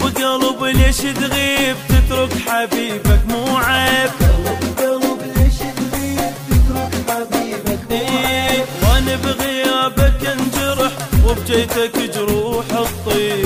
قلب ليش تغيب تترك حبيبك مو عيب. قلب ليش تغيب تترك حبيبك مو عيب. وانا بغيابك انجرح وبجيتك جروح الطيب.